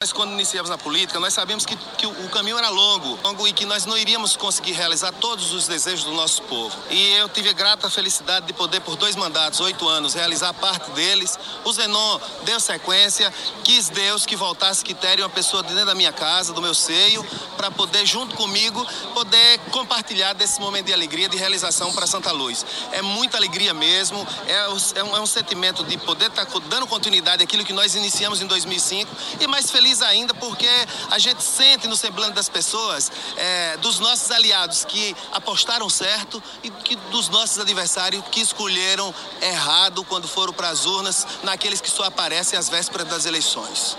Nós, quando iniciamos na política, nós sabíamos que o caminho era longo e que nós não iríamos conseguir realizar todos os desejos do nosso povo. E eu tive a grata felicidade de poder, por 2 mandatos, 8 anos, realizar parte deles. O Zenon deu sequência, quis Deus que voltasse Quitéria, uma pessoa de dentro da minha casa, do meu seio, para poder, junto comigo, poder compartilhar desse momento de alegria, de realização para Santa Luz. É muita alegria mesmo, é um sentimento de poder estar dando continuidade àquilo que nós iniciamos em 2005 e mais feliz ainda porque a gente sente no semblante das pessoas, dos nossos aliados que apostaram certo e dos nossos adversários que escolheram errado quando foram para as urnas, naqueles que só aparecem às vésperas das eleições.